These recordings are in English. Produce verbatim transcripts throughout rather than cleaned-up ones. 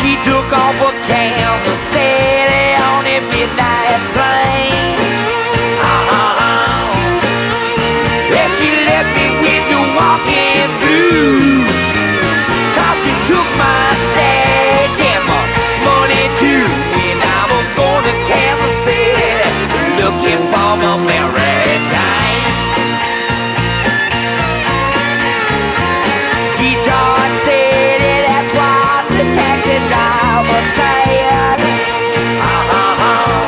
She took off her Kansas City on a midnight plane. Uh-huh. Yeah, she left me with the walking blues, 'cause she took my stash and my money too. And I'm going to Kansas City looking for my Mary Jane. Detroit City, that's what the taxi driver said. Uh-huh.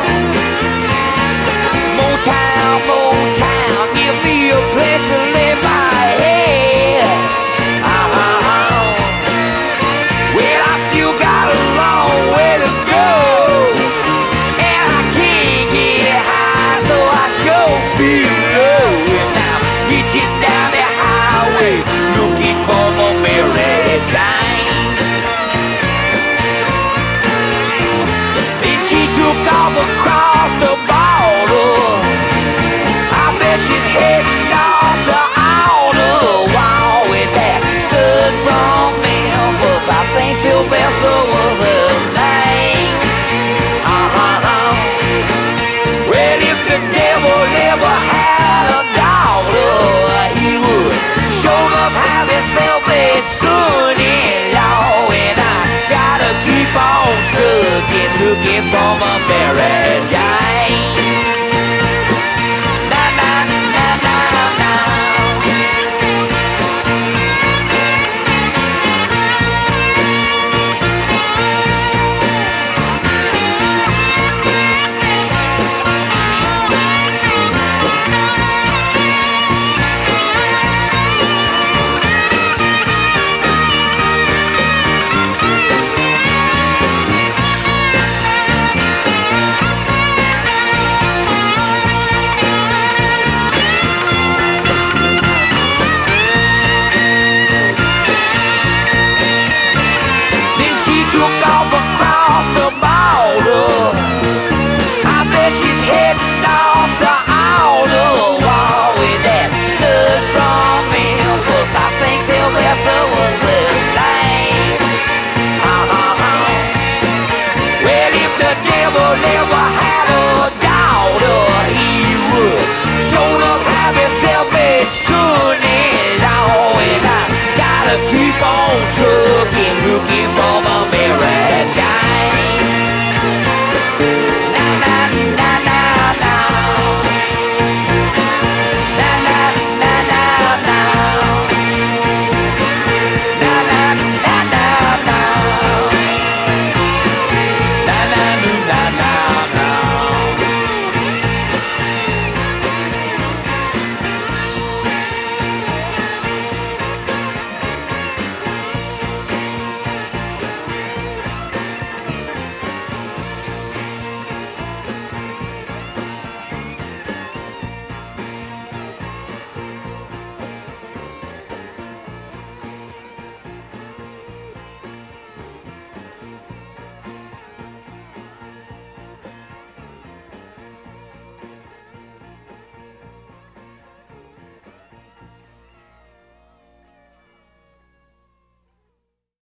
Motown, Motown, give me a place to lay my head. Uh-huh. Well, I still got a long way to go, and I can't get high, so I sure feel low. And I'm hitching down the highway looking for my Mary Jane. Then she took off across the border. I bet she's heading off to Ottawa with that stud from Memphis. I think Sylvester was her name. Uh-huh. Well, if the devil ever had a daughter, he would show up have himself a son-in-law. And I gotta keep on trucking, looking for my Mary Jane. Na na na na na. Then she took off across the border. I bet she's heading off to Ottawa with that stud from Memphis. I think Sylvester was his name. Uh-huh. Well, if the devil ever had a